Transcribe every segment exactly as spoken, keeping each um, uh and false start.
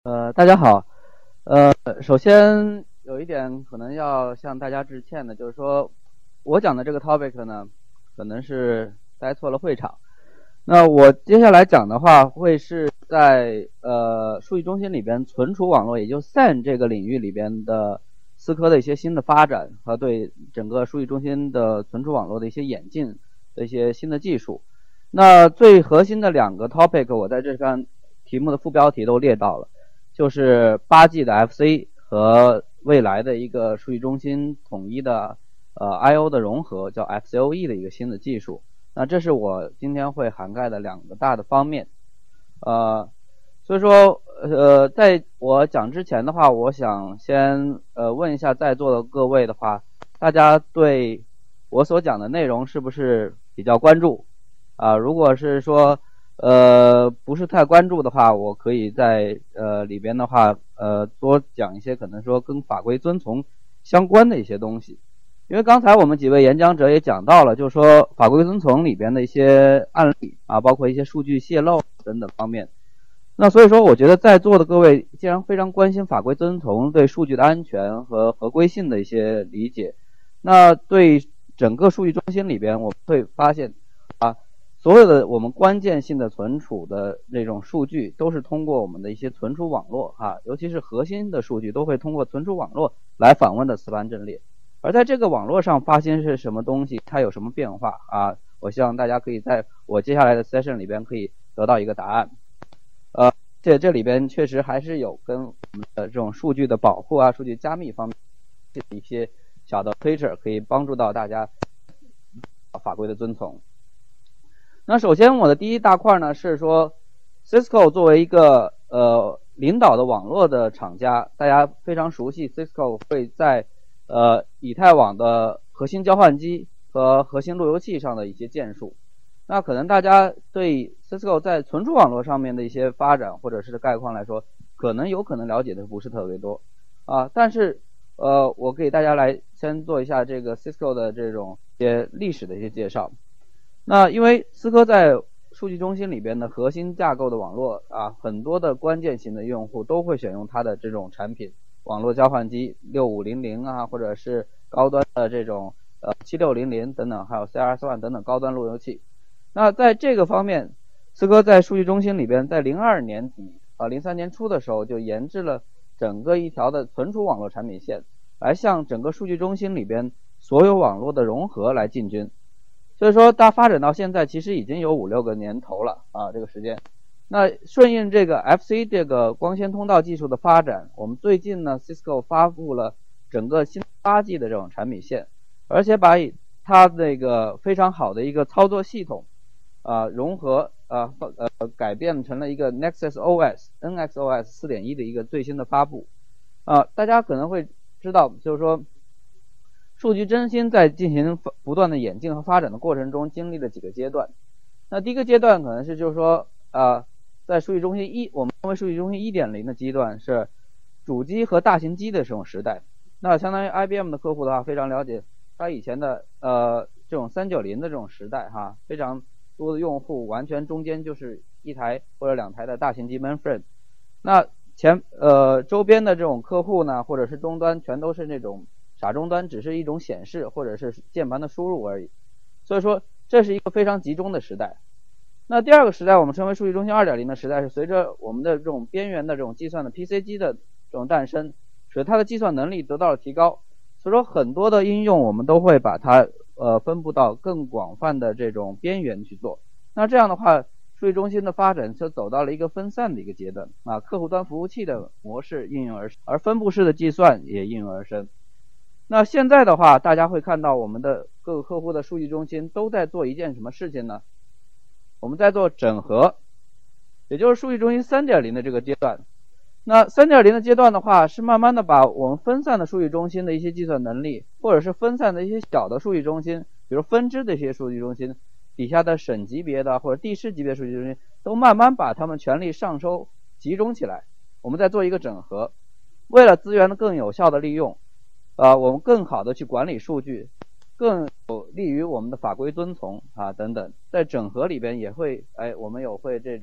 呃，大家好。呃，首先有一点可能要向大家致歉的，就是说我讲的这个 topic 呢，可能是待错了会场。那我接下来讲的话，会是在呃数据中心里边存储网络，也就 S A N 这个领域里边的思科的一些新的发展和对整个数据中心的存储网络的一些演进的一些新的技术。那最核心的两个 topic， 我在这张题目的副标题都列到了。就是八 G 的 F C 和未来的一个数据中心统一的呃 I O 的融合，叫 F C O E 的一个新的技术。那这是我今天会涵盖的两个大的方面。呃，所以说呃，在我讲之前的话，我想先呃问一下在座的各位的话，大家对我所讲的内容是不是比较关注啊？如果是说呃，不是太关注的话，我可以在呃里边的话，呃多讲一些可能说跟法规遵从相关的一些东西。因为刚才我们几位演讲者也讲到了，就是说法规遵从里边的一些案例啊，包括一些数据泄露等等方面。那所以说，我觉得在座的各位既然非常关心法规遵从对数据的安全和合规性的一些理解，那对整个数据中心里边，我们会发现啊。所有的我们关键性的存储的那种数据，都是通过我们的一些存储网络啊，尤其是核心的数据，都会通过存储网络来访问的磁盘阵列。而在这个网络上发现是什么东西，它有什么变化啊？我希望大家可以在我接下来的 session 里边可以得到一个答案。呃，这这里边确实还是有跟我们的这种数据的保护啊、数据加密方面的一些小的 feature， 可以帮助到大家法规的遵从。那首先我的第一大块呢是说 Cisco 作为一个呃领导的网络的厂家，大家非常熟悉 Cisco 会在呃以太网的核心交换机和核心路由器上的一些建树。那可能大家对 Cisco 在存储网络上面的一些发展或者是概况来说，可能有可能了解的不是特别多啊，但是呃我给大家来先做一下这个 Cisco 的这种一些历史的一些介绍。那因为思科在数据中心里边的核心架构的网络啊，很多的关键型的用户都会选用它的这种产品，网络交换机六五零零啊，或者是高端的这种呃七六零零等等，还有 C R S 一 等等高端路由器。那在这个方面，思科在数据中心里边，在零二年底啊零三年初的时候就研制了整个一条的存储网络产品线，来向整个数据中心里边所有网络的融合来进军。所以说它发展到现在其实已经有五六个年头了啊，这个时间。那顺应这个 F C 这个光纤通道技术的发展，我们最近呢 Cisco 发布了整个新八 G 的这种产品线，而且把它那个非常好的一个操作系统啊融合啊呃改变成了一个 Nexus O S N X O S 四点一 的一个最新的发布啊。大家可能会知道，就是说数据中心在进行不断的演进和发展的过程中，经历了几个阶段。那第一个阶段可能是就是说，呃，在数据中心一，我们称为数据中心 一点零 的阶段是主机和大型机的这种时代。那相当于 I B M 的客户的话，非常了解它以前的呃这种三九零的这种时代哈，非常多的用户完全中间就是一台或者两台的大型机 mainframe。那前呃周边的这种客户呢，或者是终端全都是那种傻终端，只是一种显示或者是键盘的输入而已。所以说这是一个非常集中的时代。那第二个时代我们称为数据中心 二点零 的时代，是随着我们的这种边缘的这种计算的 P C 机的这种诞生，使它的计算能力得到了提高。所以说很多的应用我们都会把它呃分布到更广泛的这种边缘去做。那这样的话，数据中心的发展就走到了一个分散的一个阶段啊，客户端服务器的模式应运而生，而分布式的计算也应运而生。那现在的话，大家会看到我们的各个客户的数据中心都在做一件什么事情呢？我们在做整合，也就是数据中心 三点零 的这个阶段。那 三点零 的阶段的话，是慢慢的把我们分散的数据中心的一些计算能力，或者是分散的一些小的数据中心，比如分支的一些数据中心底下的省级别的或者地市级别数据中心，都慢慢把它们权力上收集中起来。我们在做一个整合，为了资源的更有效的利用，呃，我们更好的去管理数据，更有利于我们的法规遵从啊等等。在整合里边也会，哎，我们有会这种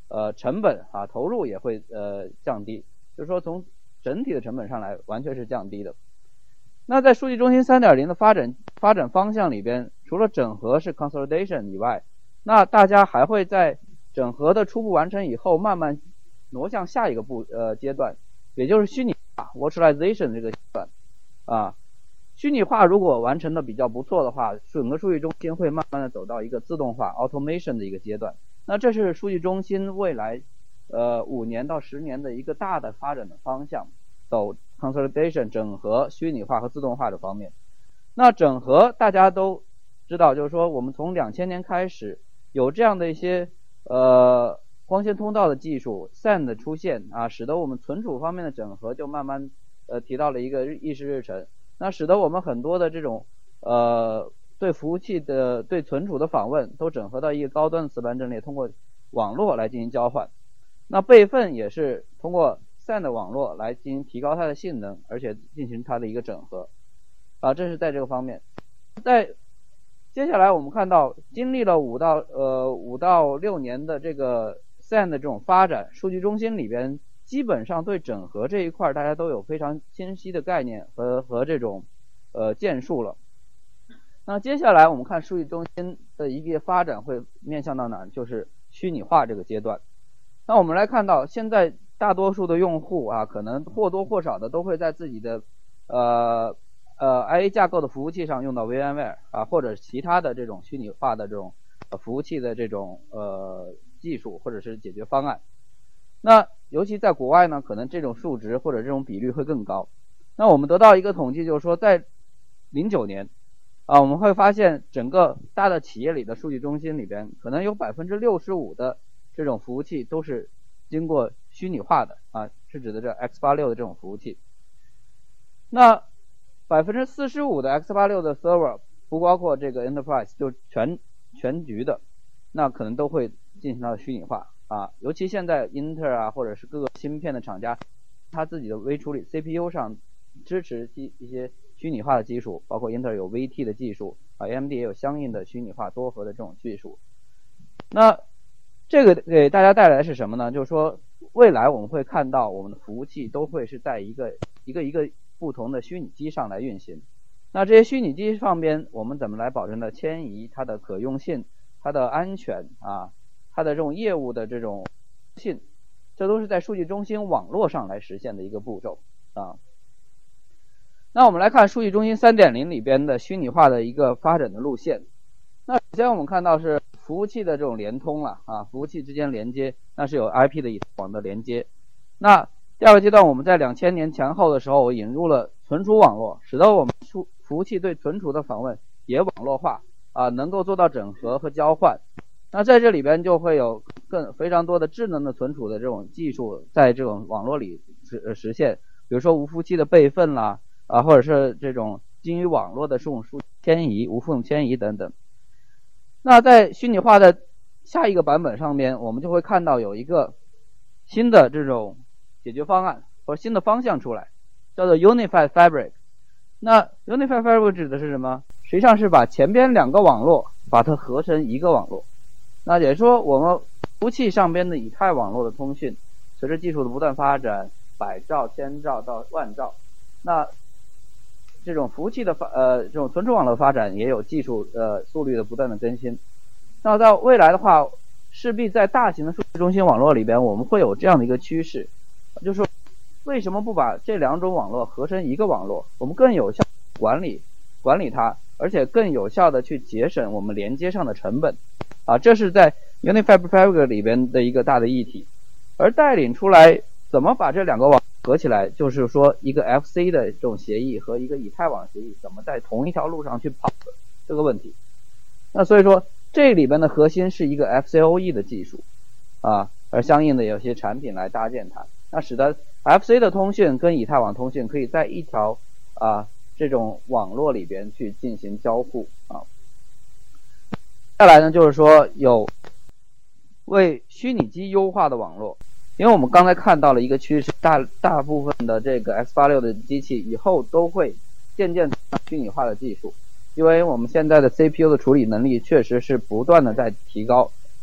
呃成本啊投入也会呃降低，就是说从整体的成本上来完全是降低的。那在数据中心 三点零 的发展发展方向里边，除了整合是 consolidation 以外，那大家还会在整合的初步完成以后，慢慢挪向下一个步呃阶段，也就是虚拟化 virtualization 这个阶段啊。虚拟化如果完成的比较不错的话，整个数据中心会慢慢的走到一个自动化 automation 的一个阶段。那这是数据中心未来呃五年到十年的一个大的发展的方向，走 consolidation 整合、虚拟化和自动化的方面。那整合大家都知道，就是说我们从两千年开始有这样的一些呃光纤通道的技术 S A N 的出现啊，使得我们存储方面的整合就慢慢呃提到了一个议事日程。那使得我们很多的这种呃对服务器的对存储的访问都整合到一个高端的磁盘阵列，通过网络来进行交换。那备份也是通过 S A N 的网络来进行提高它的性能，而且进行它的一个整合啊，这是在这个方面。在接下来我们看到，经历了五到呃五到六年的这个 S A N 的这种发展，数据中心里边基本上对整合这一块大家都有非常清晰的概念和和这种呃建树了。那接下来我们看数据中心的一个发展会面向到哪儿，就是虚拟化这个阶段。那我们来看到，现在大多数的用户啊，可能或多或少的都会在自己的呃呃 I A 架构的服务器上用到 VMware 啊，或者其他的这种虚拟化的这种呃服务器的这种呃技术或者是解决方案。那尤其在国外呢，可能这种数值或者这种比率会更高。那我们得到一个统计，就是说在零九年啊，我们会发现整个大的企业里的数据中心里边，可能有 百分之六十五 的这种服务器都是经过虚拟化的啊，是指的这 X 八十六 的这种服务器。那 百分之四十五 的 X 八十六 的 server 不包括这个 enterprise 就全全局的，那可能都会进行到虚拟化啊，尤其现在英特尔啊或者是各个芯片的厂家，它自己的微处理 C P U 上支持一一些虚拟化的技术，包括英特尔有 V T 的技术啊 ，A M D 也有相应的虚拟化多核的这种技术。那这个给大家带来的是什么呢？就是说未来我们会看到我们的服务器都会是在一个一个一个不同的虚拟机上来运行。那这些虚拟机上边我们怎么来保证的迁移、它的可用性、它的安全啊、它的这种业务的这种性，这都是在数据中心网络上来实现的一个步骤啊。那我们来看数据中心 三点零 里边的虚拟化的一个发展的路线。那首先我们看到是服务器的这种联通了啊，服务器之间连接，那是有 I P 的以太网的连接。那第二个阶段，我们在两千年前后的时候引入了存储网络，使得我们服务器对存储的访问也网络化啊，能够做到整合和交换。那在这里边就会有更非常多的智能的存储的这种技术在这种网络里实实现，比如说无服务器的备份啦啊，或者是这种基于网络的这种数迁移、无缝迁移等等。那在虚拟化的下一个版本上面，我们就会看到有一个新的这种解决方案或者新的方向出来，叫做 Unified Fabric。那 Unified Fabric 指的是什么？实际上是把前边两个网络把它合成一个网络。那也就是说，我们服务器上边的以太网络的通讯，随着技术的不断发展，百兆、千兆到万兆，那这种服务器的发呃这种存储网络发展也有技术呃速率的不断的更新。那在未来的话，势必在大型的数据中心网络里边，我们会有这样的一个趋势，就是说为什么不把这两种网络合成一个网络？我们更有效管理管理它，而且更有效的去节省我们连接上的成本啊，这是在 Unified Fabric 里边的一个大的议题。而带领出来怎么把这两个网合起来，就是说一个 F C 的这种协议和一个以太网协议怎么在同一条路上去跑的这个问题。那所以说这里边的核心是一个 F C O E 的技术啊，而相应的有些产品来搭建它，那使得 F C 的通讯跟以太网通讯可以在一条啊这种网络里边去进行交互啊。再来呢，就是说有为虚拟机优化的网络，因为我们刚才看到了一个趋势，大大部分的这个 X 八十六 的机器以后都会渐渐虚拟化的技术，因为我们现在的 C P U 的处理能力确实是不断的在提高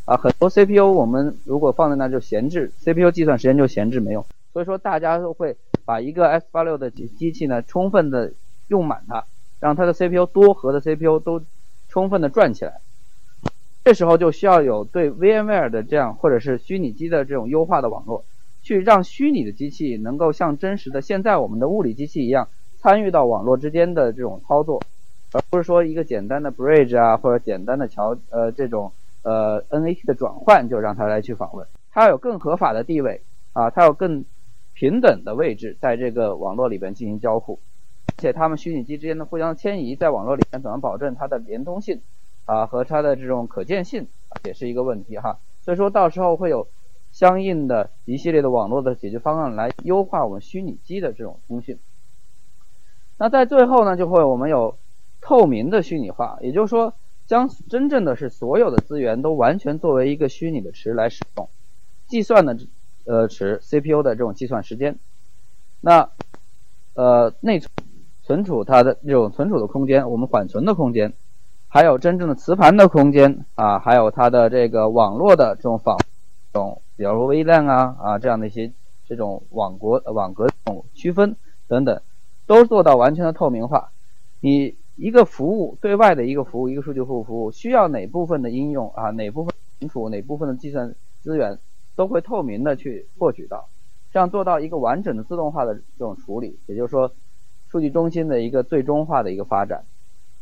啊，很多 C P U 我们如果放在那就闲置 ，C P U 计算时间就闲置没用，所以说大家都会把一个 x 八六 的机器呢充分的用满它，让它的 C P U 多核的 C P U 都充分的转起来。这时候就需要有对 VMware 的这样或者是虚拟机的这种优化的网络，去让虚拟的机器能够像真实的现在我们的物理机器一样参与到网络之间的这种操作，而不是说一个简单的 bridge 啊或者简单的桥呃这种呃 N A T 的转换就让它来去访问，它有更合法的地位啊，它有更平等的位置在这个网络里边进行交互，而且它们虚拟机之间的互相迁移在网络里面怎么保证它的连通性啊和它的这种可见性、啊、也是一个问题哈。所以说到时候会有相应的一系列的网络的解决方案来优化我们虚拟机的这种通讯。那在最后呢，就会我们有透明的虚拟化，也就是说将真正的是所有的资源都完全作为一个虚拟的池来使用，计算的呃池 C P U 的这种计算时间，那呃内存存储它的这种存储的空间，我们缓存的空间，还有真正的磁盘的空间啊，还有它的这个网络的这种访这种比如说 V LAN 啊啊这样的一些这种网国网格这种区分等等，都做到完全的透明化。你一个服务对外的一个服务，一个数据服务服务需要哪部分的应用啊，哪部分存储，哪部分的计算资源都会透明的去获取到，这样做到一个完整的自动化的这种处理，也就是说数据中心的一个最终化的一个发展。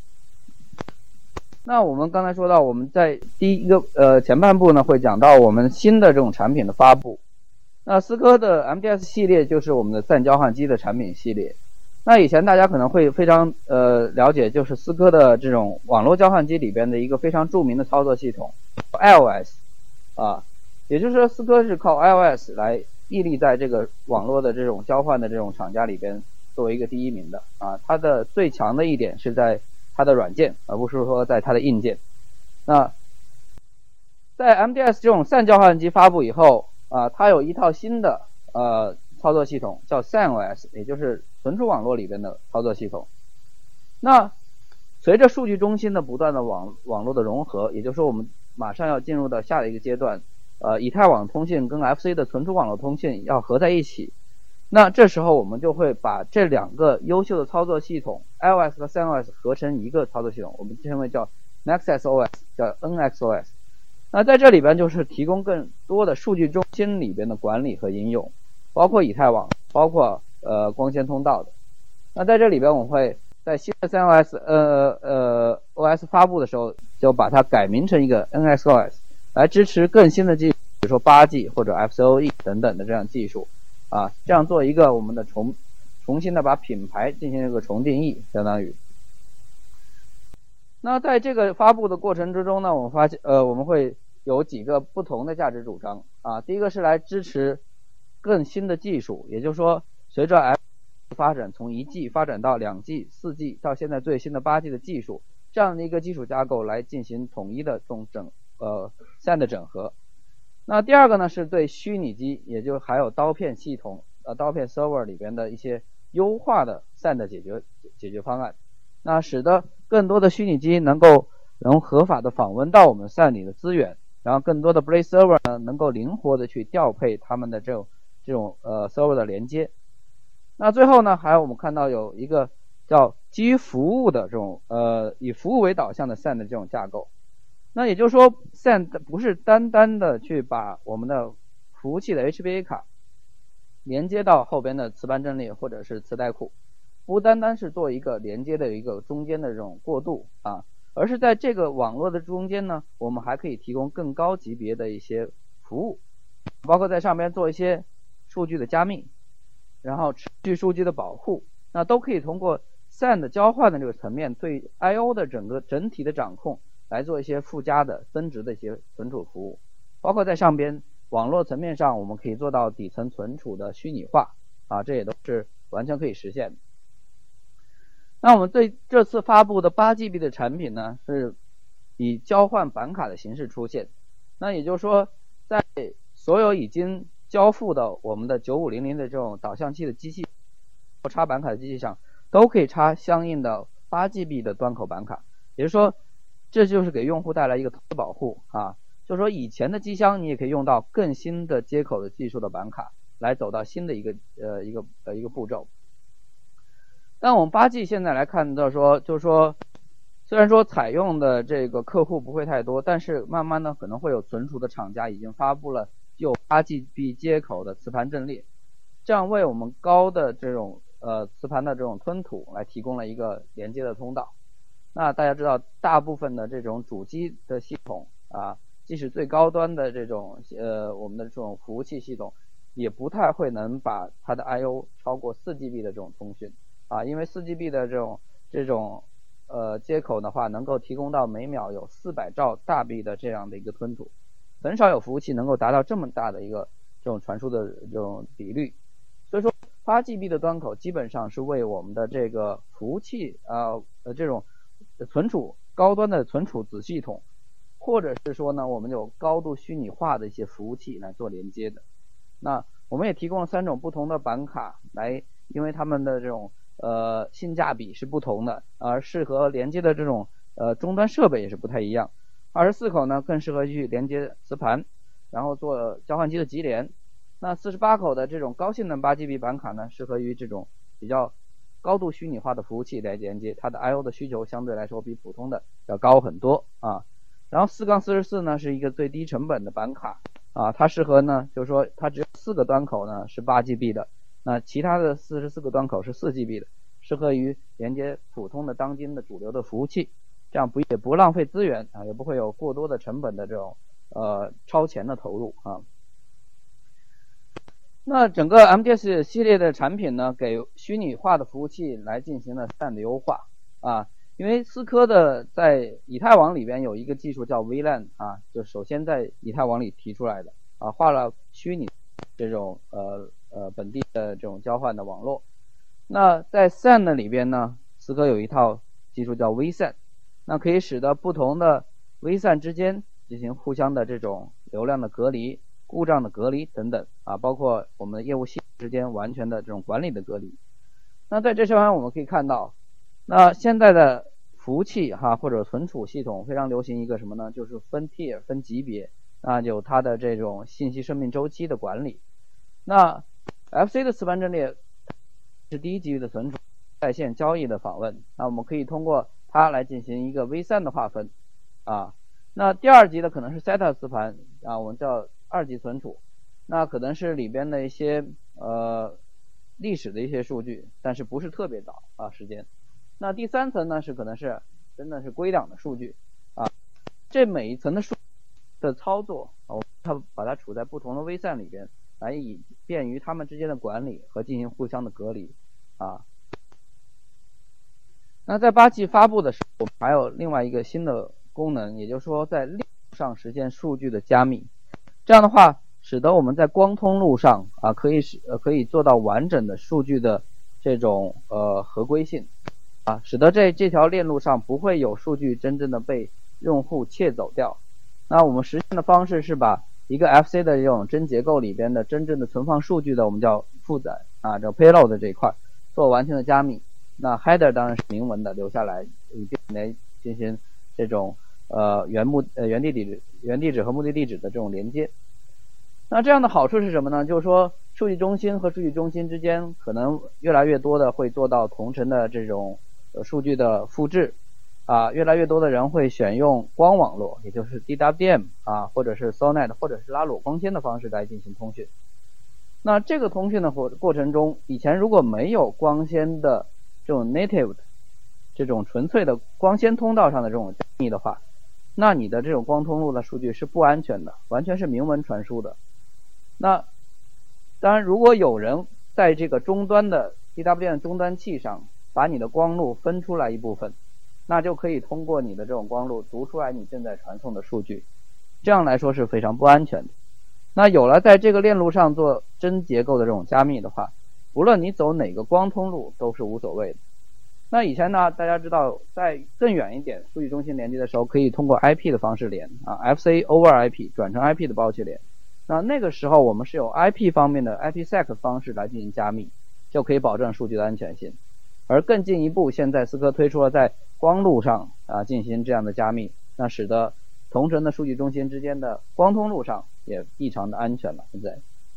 那我们刚才说到，我们在第一个呃前半部呢会讲到我们新的这种产品的发布。那思科的 M D S 系列就是我们的散交换机的产品系列。那以前大家可能会非常呃了解，就是思科的这种网络交换机里边的一个非常著名的操作系统 I O S 啊，也就是说思科是靠 I O S 来屹立在这个网络的这种交换的这种厂家里边作为一个第一名的啊。它的最强的一点是在它的软件，而不是说在它的硬件。那在 M D S 这种散交换机发布以后啊，它有一套新的呃操作系统叫 S A N O S， 也就是存储网络里边的操作系统。那随着数据中心的不断的网网络的融合，也就是说我们马上要进入到下一个阶段，呃，以太网通信跟 F C 的存储网络通信要合在一起。那这时候我们就会把这两个优秀的操作系统 I O S 和 S A N O S 合成一个操作系统，我们称为叫 Nexus O S， 叫 N X O S。 那在这里边就是提供更多的数据中心里边的管理和应用，包括以太网，包括呃光纤通道的。那在这里边我们会在新的 S A N O S 呃呃 O S 发布的时候就把它改名成一个 N X O S， 来支持更新的技术，比如说 八 G 或者 F C O E 等等的这样技术啊，这样做一个我们的重重新的把品牌进行一个重定义，相当于。那在这个发布的过程之中呢，我们发现呃我们会有几个不同的价值主张啊。第一个是来支持更新的技术，也就是说随着 F 发展从一 G 发展到两 G、四 G 到现在最新的八 G 的技术，这样的一个基础架构来进行统一的这种整呃 S A N 的整合。那第二个呢是对虚拟机，也就还有刀片系统呃刀片 server 里边的一些优化的 S A N 的解决解决方案，那使得更多的虚拟机能够能合法的访问到我们 S A N 里的资源，然后更多的 Blade server 呢能够灵活的去调配他们的这种这种呃 server 的连接。那最后呢还有我们看到有一个叫基于服务的这种呃以服务为导向的 S A N 的这种架构。那也就是说 S A N 不是单单的去把我们的服务器的 H B A 卡连接到后边的磁盘阵列或者是磁带库，不单单是做一个连接的一个中间的这种过渡啊，而是在这个网络的中间呢，我们还可以提供更高级别的一些服务，包括在上面做一些数据的加密，然后持续数据的保护，那都可以通过 S A N 的交换的这个层面对 I O 的整个整体的掌控来做一些附加的增值的一些存储服务，包括在上边网络层面上我们可以做到底层存储的虚拟化啊，这也都是完全可以实现的。那我们对这次发布的八 G B 的产品呢，是以交换板卡的形式出现。那也就是说，在所有已经交付的我们的九五零零的这种导向器的机器插板卡的机器上，都可以插相应的八 G B 的端口板卡。也就是说，这就是给用户带来一个投资保护啊， 就是说以前的机箱你也可以用到更新的接口的技术的板卡来走到新的一个呃一个呃一个步骤。但我们八 G 现在来看到说，就是说虽然说采用的这个客户不会太多，但是慢慢呢可能会有存储的厂家已经发布了有 八 G B 接口的磁盘阵列，这样为我们高的这种呃磁盘的这种吞吐来提供了一个连接的通道。那大家知道大部分的这种主机的系统啊，即使最高端的这种呃我们的这种服务器系统，也不太会能把它的 I O 超过 四 G B 的这种通讯啊，因为 四 G B 的这种这种呃接口的话，能够提供到每秒有四百兆大 B 的这样的一个吞吐，很少有服务器能够达到这么大的一个这种传输的这种比率。所以说 八 G B 的端口基本上是为我们的这个服务器啊 呃, 呃这种存储高端的存储子系统，或者是说呢我们有高度虚拟化的一些服务器来做连接的。那我们也提供了三种不同的板卡来，因为它们的这种呃性价比是不同的，而适合连接的这种呃终端设备也是不太一样。二十四口呢更适合去连接磁盘，然后做交换机的级联。那四十八口的这种高性能 八 G B 板卡呢，适合于这种比较高度虚拟化的服务器来连接，它的 I O 的需求相对来说比普通的要高很多啊。然后 四杠四十四 呢是一个最低成本的板卡啊，它适合呢就是说它只有四个端口呢是 八 G B 的，那其他的四十四个端口是 四 G B 的，适合于连接普通的当今的主流的服务器，这样不也不浪费资源啊，也不会有过多的成本的这种呃超前的投入啊。那整个 M D S 系列的产品呢，给虚拟化的服务器来进行了 S A N 的优化啊，因为思科的在以太网里边有一个技术叫 V LAN 啊，就首先在以太网里提出来的啊，画了虚拟这种呃呃本地的这种交换的网络。那在 S A N 里边呢，思科有一套技术叫 V S A N， 那可以使得不同的 V S A N 之间进行互相的这种流量的隔离、故障的隔离等等啊，包括我们的业务系统之间完全的这种管理的隔离。那在这上面我们可以看到，那现在的服务器哈或者存储系统非常流行一个什么呢？就是分 tier 分级别，那有它的这种信息生命周期的管理。那 F C 的磁盘阵列是第一级的存储在线交易的访问，那我们可以通过它来进行一个 V S A N 的划分啊。那第二级的可能是 S A T A 磁盘啊，我们叫二级存储，那可能是里边的一些呃历史的一些数据，但是不是特别早啊时间。那第三层呢是可能是真的是归档的数据啊，这每一层的数的操作啊，它把它处在不同的 V S A N 里边，来以便于它们之间的管理和进行互相的隔离啊。那在八 G 发布的时候，还有另外一个新的功能，也就是说在链路上实现数据的加密。这样的话，使得我们在光通路上啊，可以使呃可以做到完整的数据的这种呃合规性啊，使得这这条链路上不会有数据真正的被用户窃走掉。那我们实现的方式是把一个 F C 的这种真结构里边的真正的存放数据的，我们叫负载啊，叫 payload 这一块做完全的加密。那 header 当然是明文的留下来，以便来进行这种呃原目呃原地地址、原地址和目的地址的这种连接。那这样的好处是什么呢？就是说数据中心和数据中心之间可能越来越多的会做到同城的这种呃数据的复制啊，越来越多的人会选用光网络，也就是 D W D M 啊，或者是 SONET 或者是拉裸光纤的方式来进行通讯。那这个通讯的过过程中，以前如果没有光纤的这种 native 这种纯粹的光纤通道上的这种加密的话，那你的这种光通路的数据是不安全的，完全是明文传输的。那当然如果有人在这个终端的 D W D M 终端器上把你的光路分出来一部分，那就可以通过你的这种光路读出来你正在传送的数据，这样来说是非常不安全的。那有了在这个链路上做真结构的这种加密的话，无论你走哪个光通路都是无所谓的。那以前呢，大家知道在更远一点数据中心连接的时候，可以通过 I P 的方式连啊 F C over I P 转成 I P 的包去连。那那个时候我们是有 I P 方面的 I P sec 方式来进行加密，就可以保证数据的安全性。而更进一步，现在思科推出了在光路上啊进行这样的加密，那使得同城的数据中心之间的光通路上也异常的安全了。现在，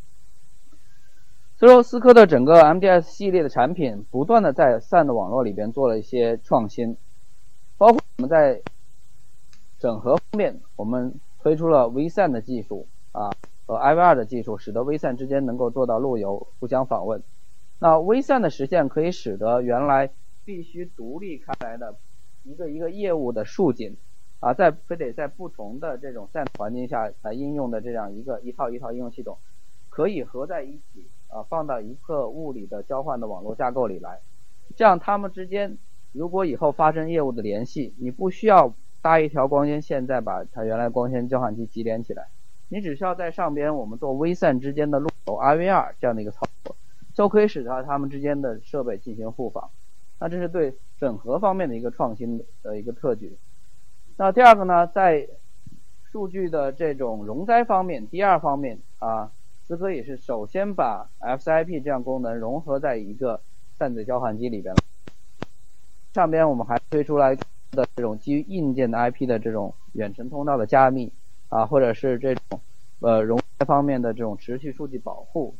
所以说思科的整个 M D S 系列的产品不断的在 S A N 的网络里边做了一些创新，包括我们在整合方面，我们推出了 V S A N 的技术啊和 I V R 的技术，使得 V S A N 之间能够做到路由互相访问。那 V S A N 的实现可以使得原来必须独立开来的一个一个业务的竖井啊，在非得在不同的这种 S A N 环境下来应用的这样一个一套一套应用系统，可以合在一起啊，放到一个物理的交换的网络架构里来。这样它们之间如果以后发生业务的联系，你不需要搭一条光纤线再把它原来光纤交换机集连起来，你只需要在上边我们做 V S A N 之间的路由 I V R 这样的一个操作，就可以使得它们之间的设备进行互访。那这是对整合方面的一个创新的一个特举。那第二个呢，在数据的这种容灾方面，第二方面啊，思科也是首先把 F C I P 这样功能融合在一个 S A N 的交换机里边了。上边我们还推出来的这种基于硬件的 I P 的这种远程通道的加密啊，或者是这种呃容灾方面的这种持续数据保护，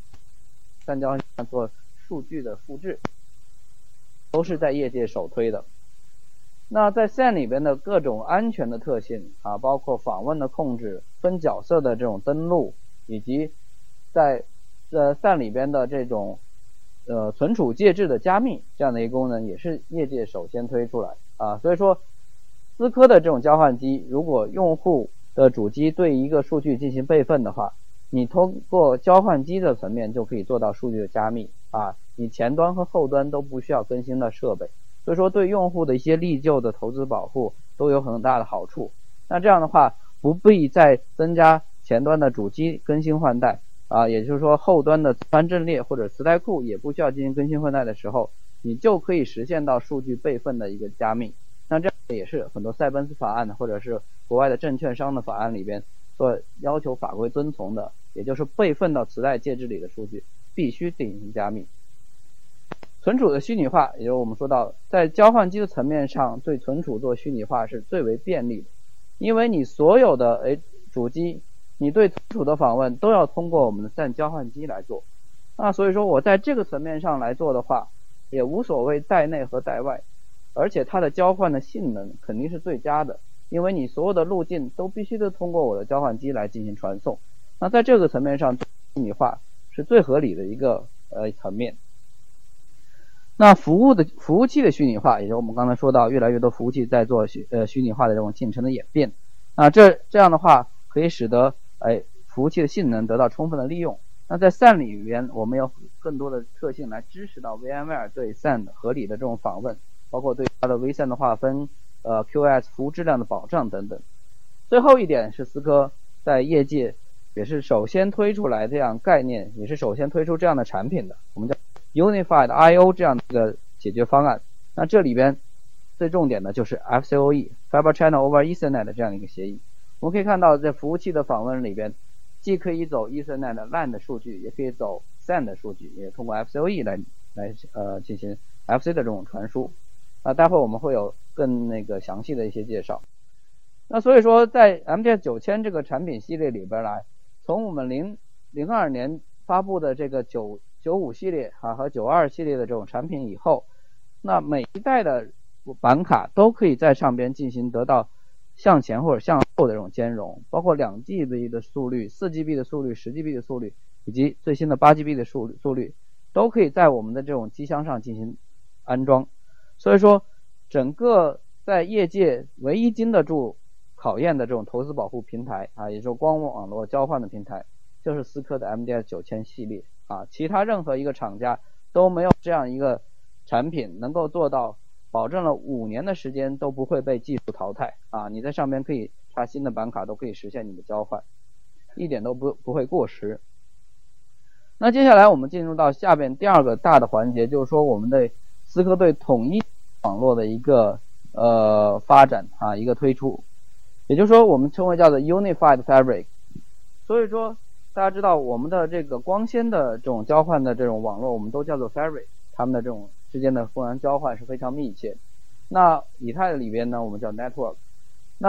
S A N 交换机上做数据的复制，都是在业界首推的。那在 S A N 里边的各种安全的特性啊，包括访问的控制、分角色的这种登录，以及在呃 S A N 里边的这种呃存储介质的加密这样的一个功能，也是业界首先推出来啊。所以说，思科的这种交换机，如果用户的主机对一个数据进行备份的话，你通过交换机的层面就可以做到数据的加密啊，你前端和后端都不需要更新的设备。所以说对用户的一些历旧的投资保护都有很大的好处。那这样的话，不必再增加前端的主机更新换代啊，也就是说后端的磁盘阵列或者磁带库也不需要进行更新换代的时候，你就可以实现到数据备份的一个加密。那这样也是很多塞班斯法案或者是国外的证券商的法案里边所要求法规遵从的，也就是备份到磁带介质里的数据必须进行加密。存储的虚拟化，也就是我们说到在交换机的层面上对存储做虚拟化是最为便利的，因为你所有的诶主机你对存储的访问都要通过我们的 S A N 交换机来做。那所以说我在这个层面上来做的话，也无所谓带内和带外，而且它的交换的性能肯定是最佳的，因为你所有的路径都必须得通过我的交换机来进行传送。那在这个层面上，虚拟化是最合理的一个呃层面。那服务的服务器的虚拟化，也就是我们刚才说到越来越多服务器在做虚呃虚拟化的这种进程的演变。那这这样的话可以使得哎服务器的性能得到充分的利用。那在 S A N 里边，我们有更多的特性来支持到 VMware 对 S A N 合理的这种访问，包括对它的 V S A N 的划分、呃 Q O S 服务质量的保障等等。最后一点是思科在业界也是首先推出来这样概念，也是首先推出这样的产品的，我们叫 Unified I O 这样的一个解决方案。那这里边最重点的就是 F C O E Fiber Channel over Ethernet 这样一个协议。我们可以看到在服务器的访问里边，既可以走 Ethernet L A N 的数据，也可以走 S A N 的数据，也通过 F C O E 来来呃进行 F C 的这种传输。啊，待会我们会有更那个详细的一些介绍。那所以说在 M D S 九千这个产品系列里边来，从我们零零二年发布的这个九九五系列啊和九二系列的这种产品以后，那每一代的板卡都可以在上边进行得到向前或者向后的这种兼容，包括两 G B 的速率、四 G B 的速率、十 G B 的速率以及最新的八 G B 的速速率都可以在我们的这种机箱上进行安装。所以说整个在业界唯一经得住考验的这种投资保护平台啊，也就是光网络交换的平台，就是思科的 M D S 九千系列啊，其他任何一个厂家都没有这样一个产品能够做到保证了五年的时间都不会被技术淘汰啊，你在上面可以插新的板卡都可以实现你的交换，一点都不不会过时。那接下来我们进入到下边第二个大的环节，就是说我们的思科对统一网络的一个呃发展啊，一个推出，也就是说我们称为叫做 Unified Fabric。 所以说大家知道我们的这个光纤的这种交换的这种网络我们都叫做 Fabric， 它们的这种之间的互相交换是非常密切。那以太里边呢我们叫 Network。 那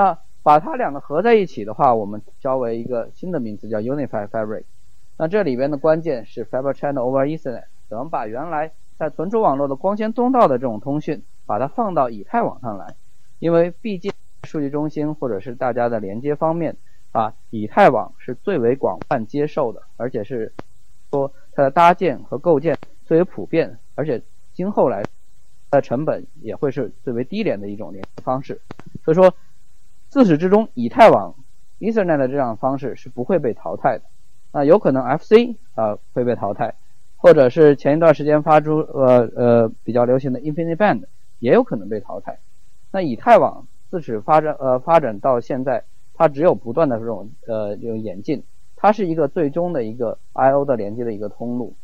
把它两个合在一起的话，我们叫为一个新的名词叫 Unified Fabric。那这里边的关键是 Fiber Channel over Ethernet， 怎么把原来在存储网络的光纤通道的这种通讯，把它放到以太网上来。因为毕竟数据中心或者是大家的连接方面啊，以太网是最为广泛接受的，而且是说它的搭建和构建最为普遍，而且今后来的成本也会是最为低廉的一种连接方式。所以说自始至终以太网 Ethernet 的这样的方式是不会被淘汰的。那有可能 F C 啊、呃、会被淘汰，或者是前一段时间发出呃呃比较流行的 InfiniBand 也有可能被淘汰。那以太网自始发展呃发展到现在，它只有不断的这种呃这种演进，它是一个最终的一个 I O 的连接的一个通路。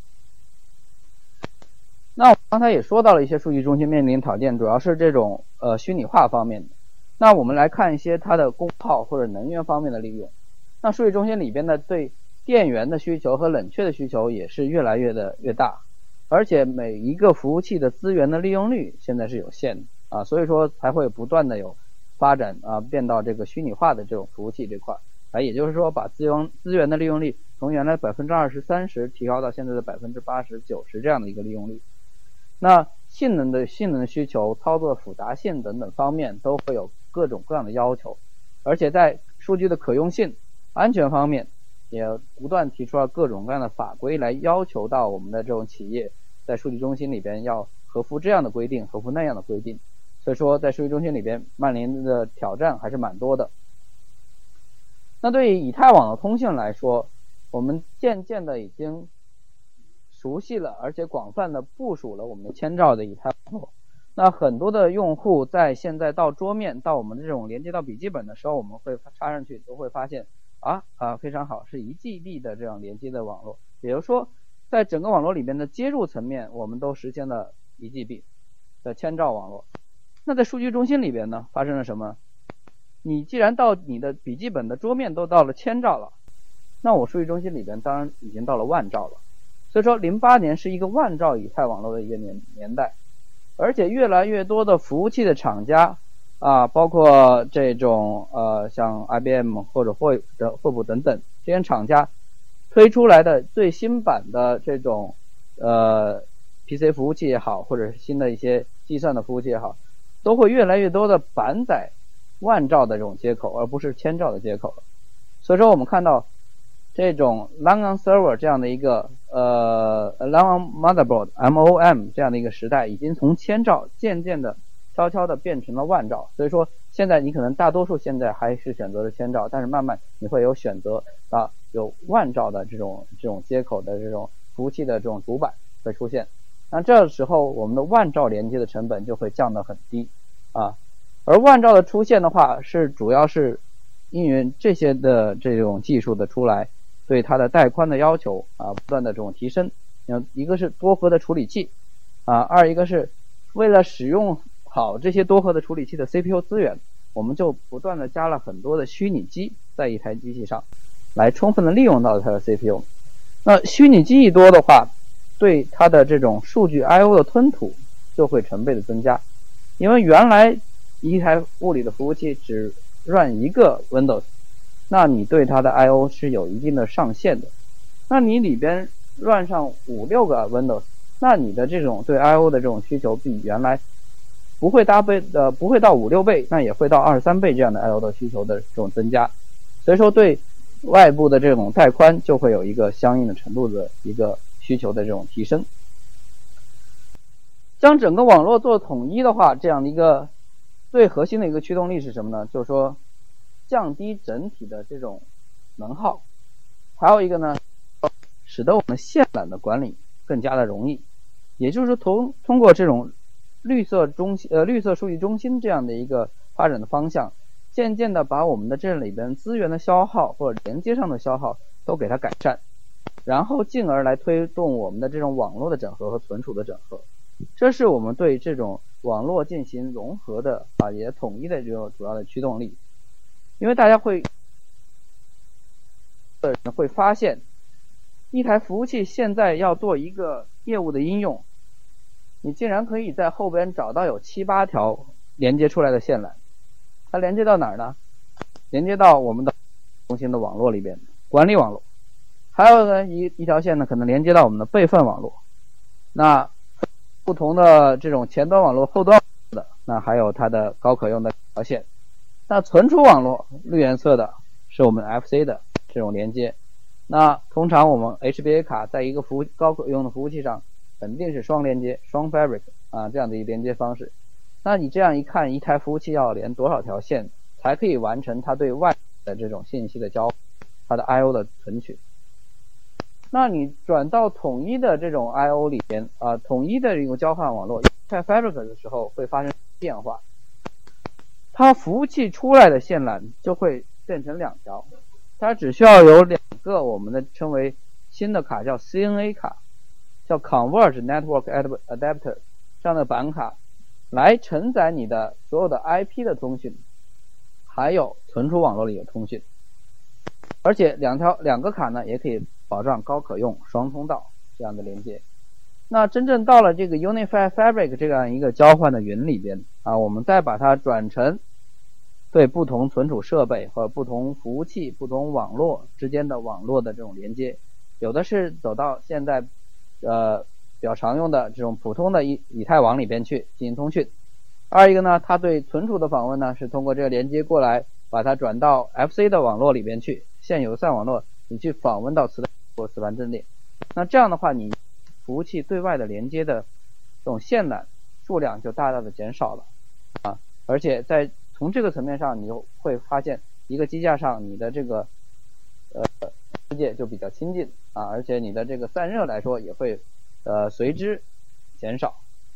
那我刚才也说到了一些数据中心面临条件，主要是这种呃虚拟化方面的。那我们来看一些它的功耗或者能源方面的利用。那数据中心里边的对电源的需求和冷却的需求也是越来越的越大，而且每一个服务器的资源的利用率现在是有限的啊，所以说才会不断的有发展啊，变到这个虚拟化的这种服务器这块啊，也就是说把资源资源的利用率从原来百分之二十三十提高到现在的百分之八十九十这样的一个利用率。那性能的性能需求、操作复杂性等等方面都会有各种各样的要求，而且在数据的可用性、安全方面也不断提出了各种各样的法规来要求到我们的这种企业在数据中心里边要合乎这样的规定，合乎那样的规定。所以说在数据中心里边面临的挑战还是蛮多的。那对于以太网的通信来说，我们渐渐的已经熟悉了而且广泛的部署了我们的千兆的以太网络。那很多的用户在现在到桌面到我们这种连接到笔记本的时候，我们会插上去都会发现啊啊非常好，是一 G B 的这样连接的网络，也就是说在整个网络里面的接入层面我们都实现了一 G B 的千兆网络。那在数据中心里边呢发生了什么？你既然到你的笔记本的桌面都到了千兆了，那我数据中心里边当然已经到了万兆了。所以说零八年是一个万兆以太网络的一个年年代，而且越来越多的服务器的厂家啊，包括这种呃像 I B M 或者惠的惠普等等这些厂家推出来的最新版的这种呃 P C 服务器也好，或者是新的一些计算的服务器也好，都会越来越多的板载万兆的这种接口，而不是千兆的接口了。所以说我们看到这种 LAN on server 这样的一个呃 LAN on motherboard M O M 这样的一个时代，已经从千兆渐渐的悄悄的变成了万兆。所以说现在你可能大多数现在还是选择了千兆，但是慢慢你会有选择啊有万兆的这种这种接口的这种服务器的这种主板会出现。那这时候我们的万兆连接的成本就会降得很低啊。而万兆的出现的话，是主要是因为这些的这种技术的出来，对它的带宽的要求啊不断的这种提升。一个是多核的处理器啊，二一个是为了使用好这些多核的处理器的 C P U 资源，我们就不断的加了很多的虚拟机在一台机器上，来充分的利用到它的 C P U。那虚拟机一多的话，对它的这种数据 I O 的吞吐就会成倍的增加。因为原来一台物理的服务器只 run 一个 Windows， 那你对它的 I O 是有一定的上限的。那你里边 run 上五六个 Windows， 那你的这种对 I O 的这种需求比原来不会搭倍的不会到五六倍，那也会到二十三倍这样的 I O 的需求的这种增加。所以说对外部的这种带宽就会有一个相应的程度的一个需求的这种提升。将整个网络做统一的话，这样的一个最核心的一个驱动力是什么呢？就是说降低整体的这种能耗。还有一个呢，使得我们线缆的管理更加的容易。也就是通通过这种绿色中心呃绿色数据中心这样的一个发展的方向，渐渐的把我们的这里边资源的消耗或者连接上的消耗都给它改善，然后进而来推动我们的这种网络的整合和存储的整合。这是我们对这种网络进行融合的啊也统一的这种主要的驱动力。因为大家会会发现，一台服务器现在要做一个业务的应用，你竟然可以在后边找到有七八条连接出来的线缆。它连接到哪儿呢？ 连接到我们的中心的网络里边，管理网络。还有呢一一条线呢，可能连接到我们的备份网络。那不同的这种前端网络、后端网络的，那还有它的高可用的条线。那存储网络绿颜色的是我们 F C 的这种连接。那通常我们 H B A 卡在一个服务高可用的服务器上肯定是双连接、双 fabric 啊这样的一个连接方式。那你这样一看，一台服务器要连多少条线才可以完成它对外的这种信息的交互，它的 I O 的存取？那你转到统一的这种 I O 里边啊，统一的一个交换网络在 fabric 的时候会发生变化，它服务器出来的线缆就会变成两条，它只需要有两个我们的称为新的卡叫 C N A 卡，叫 Converge Network Adapter 这样的板卡来承载你的所有的 I P 的通讯，还有存储网络里的通讯。而且两条两个卡呢也可以保障高可用双通道这样的连接。那真正到了这个 Unified Fabric 这样一个交换的云里边啊，我们再把它转成对不同存储设备和不同服务器、不同网络之间的网络的这种连接，有的是走到现在呃比较常用的这种普通的以以太网里边去进行通讯。二一个呢，它对存储的访问呢是通过这个连接过来，把它转到 F C 的网络里边去，现有的 S A N 网络你去访问到磁带或磁盘阵列。那这样的话，你服务器对外的连接的这种线缆数量就大大的减少了啊，而且在从这个层面上，你就会发现一个机架上你的这个呃世界就比较亲近啊，而且你的这个散热来说也会呃随之减少。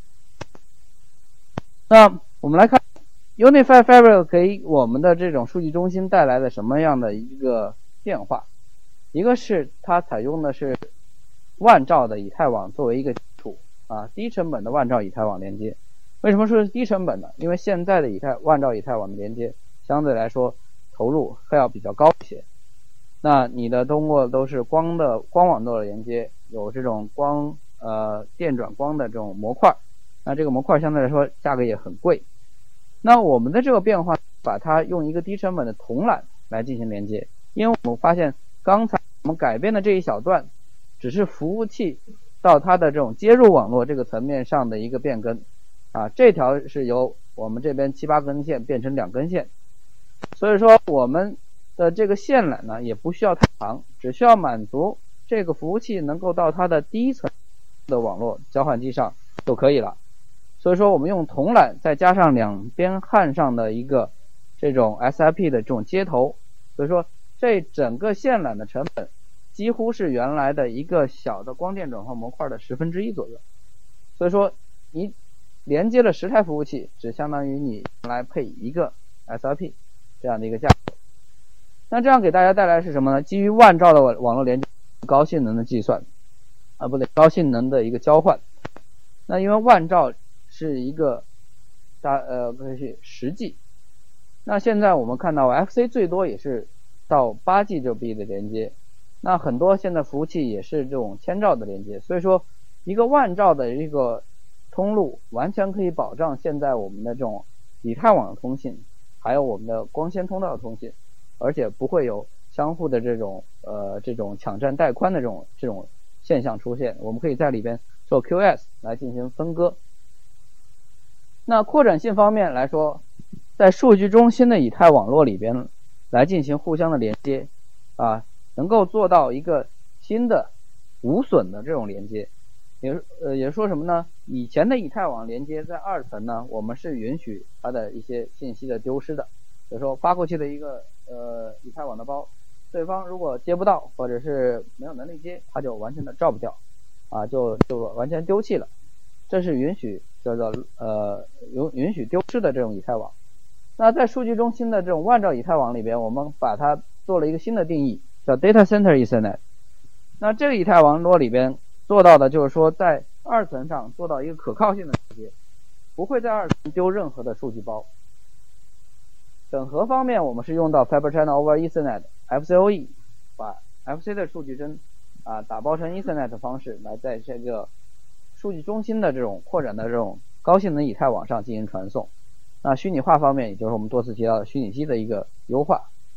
那我们来看 Unified Fabric 给我们的这种数据中心带来了什么样的一个变化？一个是它采用的是万兆的以太网作为一个基础啊，低成本的万兆以太网连接。为什么说是低成本呢？因为现在的以太万兆以太网的连接相对来说投入会要比较高一些。那你的通过都是光的光网络的连接，有这种光呃电转光的这种模块，那这个模块相对来说价格也很贵。那我们的这个变化，把它用一个低成本的铜缆来进行连接，因为我们发现刚才我们改变的这一小段，只是服务器到它的这种接入网络这个层面上的一个变更啊，这条是由我们这边七八根线变成两根线，所以说我们的这个线缆呢也不需要太长，只需要满足这个服务器能够到它的第一层的网络交换机上就可以了。所以说我们用铜缆再加上两边焊上的一个这种 S I P 的这种接头，所以说这整个线缆的成本几乎是原来的一个小的光电转换模块的十分之一左右。所以说你连接了十台服务器，只相当于你来配一个 S I P 这样的一个价格。那这样给大家带来是什么呢？基于万兆的网络连接，高性能的计算啊，不对，高性能的一个交换。那因为万兆是一个大呃不是十 G， 那现在我们看到 F C 最多也是到八 G 这 B 的连接，那很多现在服务器也是这种千兆的连接，所以说一个万兆的一个通路完全可以保障现在我们的这种以太网的通信，还有我们的光纤通道的通信，而且不会有相互的这种呃这种抢占带宽的这种这种现象出现，我们可以在里边做 Q S 来进行分割。那扩展性方面来说，在数据中心的以太网络里边来进行互相的连接啊，能够做到一个新的无损的这种连接。也呃也说什么呢？以前的以太网连接在二层呢，我们是允许它的一些信息的丢失的，比如说发过去的一个呃以太网的包，对方如果接不到或者是没有能力接，它就完全的照不掉啊，就就完全丢弃了，这是允许叫做呃允允许丢失的这种以太网。那在数据中心的这种万兆以太网里边，我们把它做了一个新的定义，叫 Data Center Ethernet。那这个以太网络里边做到的就是说，在二层上做到一个可靠性的连接，不会在二层丢任何的数据包。整合方面，我们是用到 Fiber Channel over Ethernet F C O E， 把 F C 的数据帧啊打包成 Ethernet 的方式来在这个数据中心的这种扩展的这种高性能以太网上进行传送。那虚拟化方面，也就是我们多次提到的虚拟机的一个优化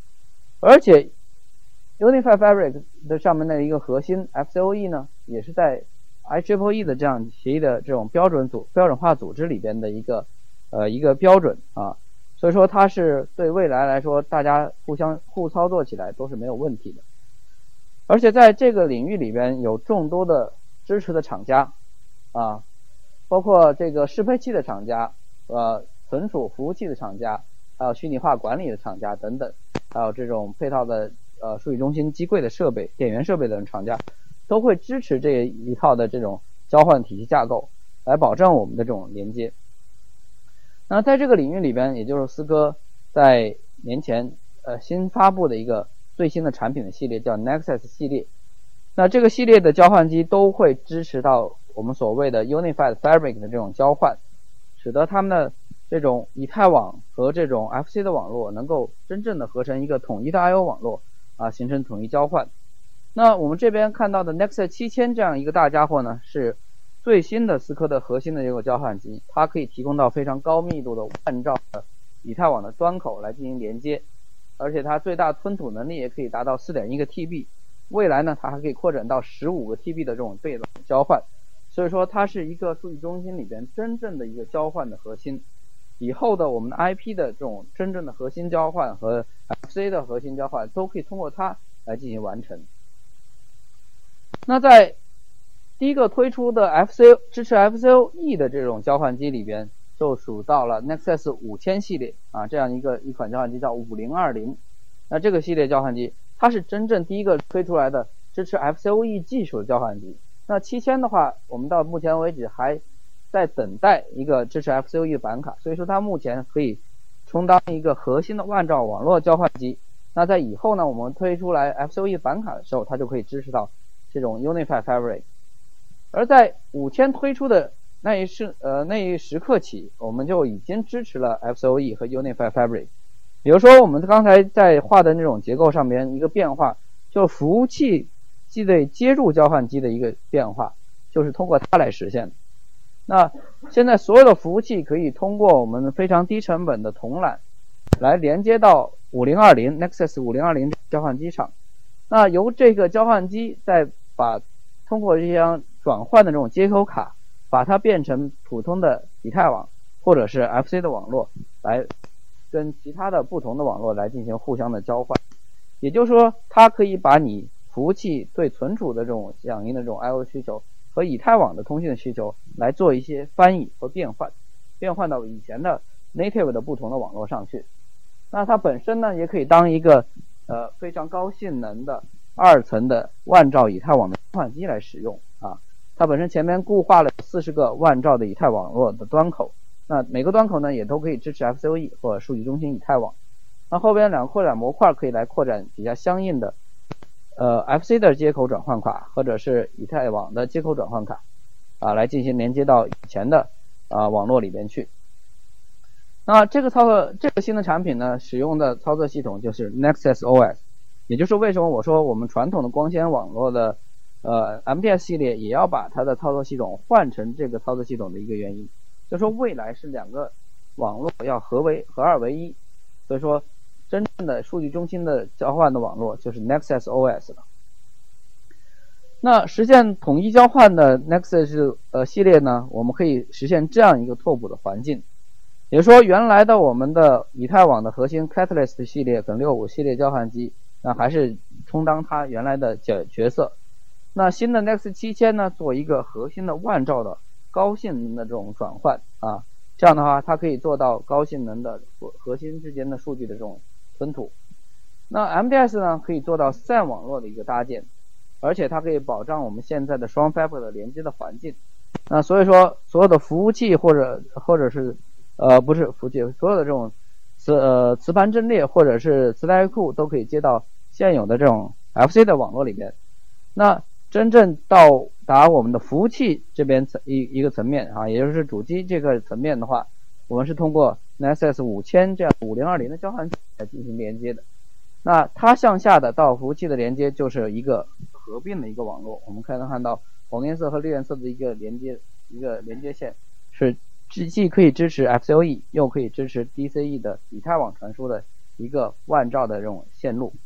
而且 Unified Fabric 的上面的一个核心 F C O E 呢，也是在 I triple E 的这样协议的这种标准组标准化组织里边的一个呃一个标准啊，所以说它是对未来来说，大家互相互操作起来都是没有问题的。而且在这个领域里边有众多的支持的厂家啊，包括这个适配器的厂家、呃存储服务器的厂家，还有虚拟化管理的厂家等等，还有这种配套的呃数据中心机柜的设备、电源设备的厂家，都会支持这一套的这种交换体系架构，来保证我们的这种连接。那在这个领域里边，也就是思科在年前呃新发布的一个最新的产品的系列叫 Nexus 系列。那这个系列的交换机都会支持到我们所谓的 Unified Fabric 的这种交换，使得它们的这种以太网和这种 F C 的网络能够真正的合成一个统一的 I O 网络啊，形成统一交换。那我们这边看到的 Nexus 七千这样一个大家伙呢，是最新的思科的核心的一个交换机，它可以提供到非常高密度的万兆的以太网的端口来进行连接，而且它最大吞吐能力也可以达到 四点一个 T B， 未来呢它还可以扩展到十五个 T B 的这种被动交换，所以说它是一个数据中心里边真正的一个交换的核心。以后的我们的 I P 的这种真正的核心交换和 F C 的核心交换都可以通过它来进行完成。那在第一个推出的 F C 支持 F C O E 的这种交换机里边，就数到了 Nexus 五千系列啊，这样一个一款交换机叫五零二零。那这个系列交换机，它是真正第一个推出来的支持 F C O E 技术的交换机。那七千的话，我们到目前为止还在等待一个支持 F C O E 的板卡，所以说它目前可以充当一个核心的万兆网络交换机。那在以后呢，我们推出来 F C O E 板卡的时候，它就可以支持到这种 Unified Fabric。而在五千推出的那一时呃那一时刻起，我们就已经支持了 F C O E 和 Unified Fabric。比如说我们刚才在画的那种结构上边一个变化，就是服务器机对接入交换机的一个变化，就是通过它来实现的。那现在所有的服务器可以通过我们非常低成本的统揽来连接到五零二零 Nexus 五零二零交换机上，那由这个交换机再把通过这样转换的这种接口卡，把它变成普通的以太网或者是 F C 的网络，来跟其他的不同的网络来进行互相的交换。也就是说，它可以把你服务器对存储的这种响应的这种 I O 需求和以太网的通信的需求来做一些翻译和变换，变换到以前的 native 的不同的网络上去。那它本身呢，也可以当一个呃非常高性能的二层的万兆以太网的交换机来使用啊。它本身前面固化了四十个万兆的以太网络的端口，那每个端口呢也都可以支持 F C O E 或者数据中心以太网。那后边两个扩展模块可以来扩展底下相应的呃 F C 的接口转换卡或者是以太网的接口转换卡啊，来进行连接到以前的啊网络里边去。那这个操作这个新的产品呢，使用的操作系统就是 Nexus O S， 也就是为什么我说我们传统的光纤网络的呃 M D S 系列也要把它的操作系统换成这个操作系统的一个原因，就是说未来是两个网络要合为合二为一，所以说真正的数据中心的交换的网络就是 Nexus O S 了。那实现统一交换的 Nexus 呃系列呢，我们可以实现这样一个拓扑的环境，也就是说原来的我们的以太网的核心 Catalyst 系列跟六五系列交换机，那还是充当它原来的角角色。那新的 Nexus 七千呢，做一个核心的万兆的高性能的这种转换啊，这样的话它可以做到高性能的核心之间的数据的这种吞吐。那 M D S 呢，可以做到 S A N 网络的一个搭建，而且它可以保障我们现在的双 Fabric 的连接的环境。那所以说所有的服务器或者或者是呃不是服务器，所有的这种磁呃磁盘阵列或者是磁带库都可以接到现有的这种 F C 的网络里边。那真正到达我们的服务器这边一一个层面啊，也就是主机这个层面的话，我们是通过 Nexus 五千这样五零二零的交换器来进行连接的。那它向下的到服务器的连接就是一个合并的一个网络，我们可以看到红颜色和绿颜色的一个连接一个连接线，是既可以支持 F C O E 又可以支持 D C E 的以太网传输的一个万兆的这种线路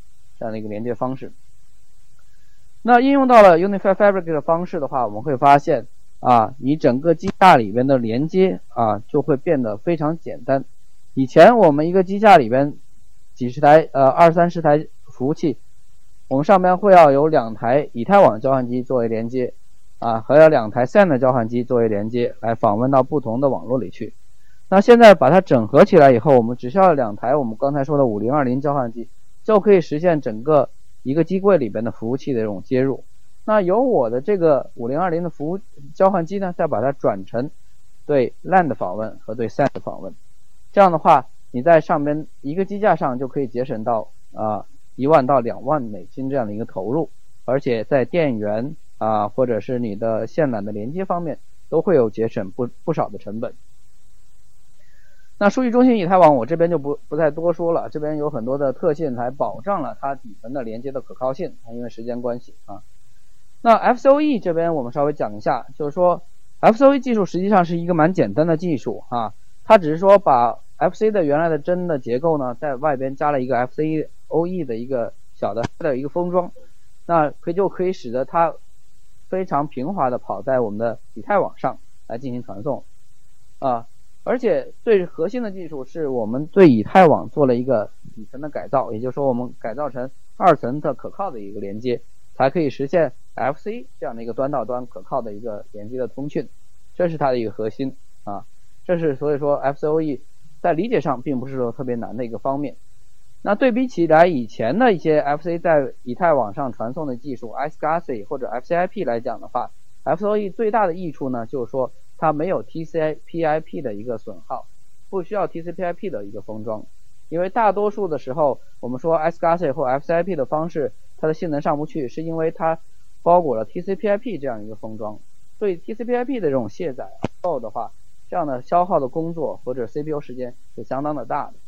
这样的一个连接方式。那应用到了 Unified Fabric 的方式的话，我们会发现啊，你整个机架里边的连接啊就会变得非常简单。以前我们一个机架里边几十台呃二三十台服务器，我们上面会要有两台以太网交换机作为连接啊，还有两台 S A N 的交换机作为连接来访问到不同的网络里去。那现在把它整合起来以后，我们只需要两台我们刚才说的五零二零交换机，就可以实现整个一个机柜里边的服务器的这种接入。那由我的这个五零二零的服务交换机呢，再把它转成对 L A N 的访问和对 S A N 的访问。这样的话，你在上边一个机架上就可以节省到啊一万到两万美金这样的一个投入，而且在电源啊或者是你的线缆的连接方面都会有节省不不少的成本。那数据中心以太网我这边就不不再多说了，这边有很多的特性来保障了它底层的连接的可靠性，因为时间关系啊。那 F C O E 这边我们稍微讲一下，就是说 F C O E 技术实际上是一个蛮简单的技术啊，它只是说把 F C 的原来的针的结构呢，在外边加了一个 F C O E 的一个小的的一个封装，那可以就可以使得它非常平滑的跑在我们的以太网上来进行传送啊。而且最核心的技术是我们对以太网做了一个底层的改造，也就是说我们改造成二层的可靠的一个连接，才可以实现 F C 这样的一个端到端可靠的一个连接的通讯，这是它的一个核心啊。这是所以说 F C O E 在理解上并不是说特别难的一个方面。那对比起来以前的一些 F C 在以太网上传送的技术 I S C A S I 或者 F C I P 来讲的话， F C O E 最大的益处呢，就是说它没有 T C P I P 的一个损耗，不需要 T C P I P 的一个封装。因为大多数的时候我们说 I S C A S I 或 F C I P 的方式它的性能上不去，是因为它包裹了 T C P I P 这样一个封装，所以 T C P I P 的这种卸载后的话，这样的消耗的工作或者 C P U 时间是相当的大的。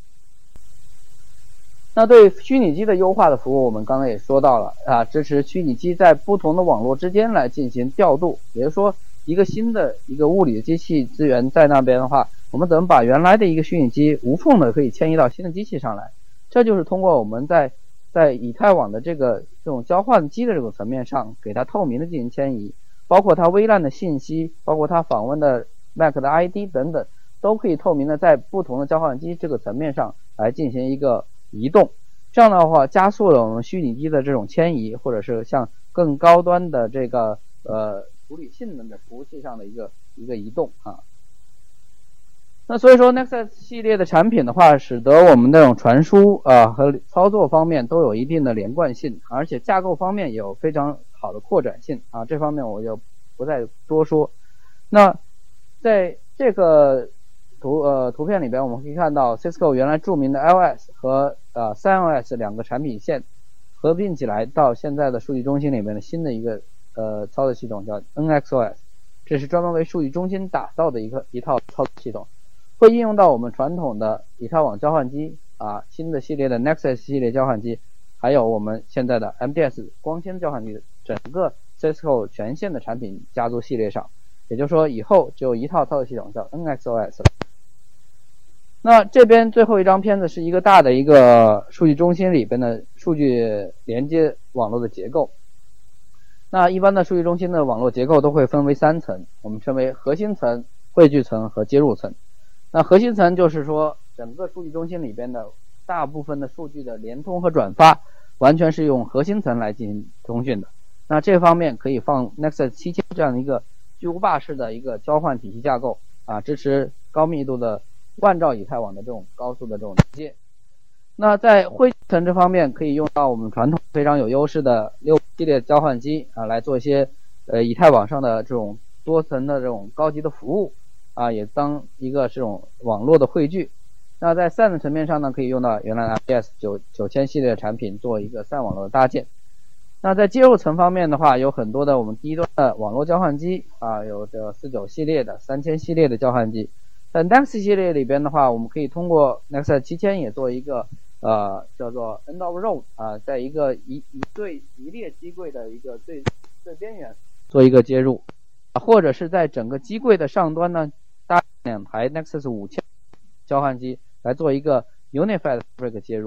那对虚拟机的优化的服务我们刚才也说到了啊，支持虚拟机在不同的网络之间来进行调度，也就是说一个新的一个物理的机器资源在那边的话，我们怎么把原来的一个虚拟机无缝的可以迁移到新的机器上来，这就是通过我们在在以太网的这个这种交换机的这个层面上给它透明的进行迁移，包括它微 LAN 的信息，包括它访问的 M A C 的 I D 等等，都可以透明的在不同的交换机这个层面上来进行一个移动。这样的话加速了我们虚拟机的这种迁移，或者是向更高端的这个呃处理性能的服务器上的一个一个移动啊。那所以说 Nexus 系列的产品的话，使得我们这种传输啊和操作方面都有一定的连贯性，而且架构方面也有非常好的扩展性啊，这方面我就不再多说。那在这个图呃图片里边，我们可以看到 Cisco 原来著名的 L S 和呃 三 L S 两个产品线合并起来，到现在的数据中心里面的新的一个呃操作系统叫 N X O S， 这是专门为数据中心打造的一个一套操作系统，会应用到我们传统的以太网交换机啊，新的系列的 Nexus 系列交换机，还有我们现在的 M D S 光纤交换机，整个 Cisco 全线的产品家族系列上，也就是说以后只有一套操作系统叫 N X O S 了。那这边最后一张片子是一个大的一个数据中心里边的数据连接网络的结构。那一般的数据中心的网络结构都会分为三层，我们称为核心层、汇聚层和接入层。那核心层就是说整个数据中心里边的大部分的数据的联通和转发完全是用核心层来进行通讯的。那这方面可以放 Nexus 七千这样的一个巨无霸式的一个交换体系架构啊，支持高密度的万兆以太网的这种高速的这种连接。那在汇聚层这方面可以用到我们传统非常有优势的六系列交换机啊，来做一些呃以太网上的这种多层的这种高级的服务啊，也当一个这种网络的汇聚。那在 S A N 的层面上呢，可以用到原来的 M D S 九千系列的产品做一个 S A N 网络的搭建。那在接入层方面的话，有很多的我们低端的网络交换机啊，有这四九系列的、三千系列的交换机。在 Nexus 系列里边的话，我们可以通过 Nexus 七千也做一个呃叫做 End of Row 啊，在一个一一对一列机柜的一个最最边缘做一个接入，或者是在整个机柜的上端呢搭两台 Nexus 五千交换机来做一个 Unified Fabric 接入。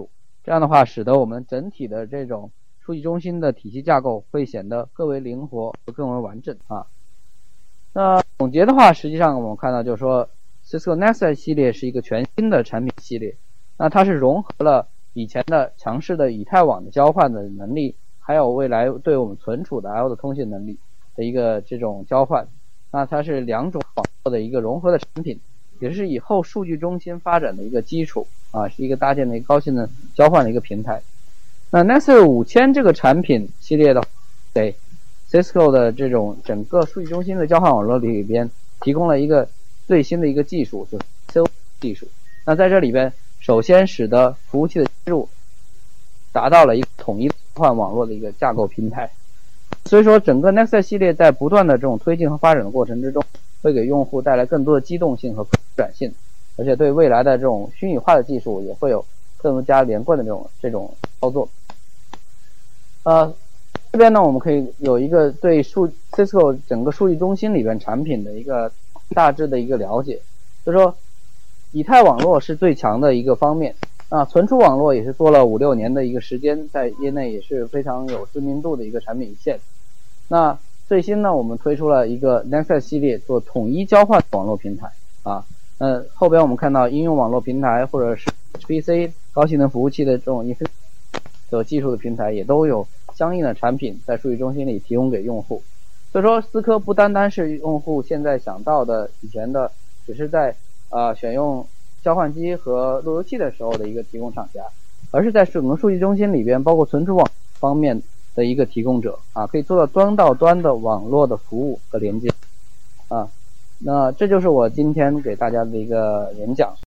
这样的话使得我们整体的这种数据中心的体系架构会显得更为灵活和更为完整啊。那总结的话，实际上我们看到就是说 Cisco Nexus 系列是一个全新的产品系列，那它是融合了以前的强势的以太网的交换的能力，还有未来对我们存储的 I O 的通信能力的一个这种交换，那它是两种网络的一个融合的产品，也是以后数据中心发展的一个基础啊，是一个搭建的一个高性能交换的一个平台。那 Nexus 五千这个产品系列的给 Cisco 的这种整个数据中心的交换网络里边提供了一个最新的一个技术，就是 C O 技术。那在这里边首先使得服务器的接入达到了一个统一交换网络的一个架构平台。所以说整个 Nexus 系列在不断的这种推进和发展的过程之中，会给用户带来更多的机动性和可转性，而且对未来的这种虚拟化的技术也会有更加连贯的这种这种操作。呃，这边呢我们可以有一个对数 Cisco 整个数据中心里边产品的一个大致的一个了解，就是说以太网络是最强的一个方面，啊，存储网络也是做了五六年的一个时间，在业内也是非常有知名度的一个产品线。那最新呢，我们推出了一个 Nexus 系列做统一交换网络平台啊。呃，后边我们看到应用网络平台或者是 H P C 高性能服务器的这种的技术的平台，也都有相应的产品在数据中心里提供给用户。所以说，思科不单单是用户现在想到的以前的，只是在呃选用交换机和路由器的时候的一个提供厂家，而是在整个数据中心里边，包括存储网方面的一个提供者啊，可以做到端到端的网络的服务和连接啊。那这就是我今天给大家的一个演讲。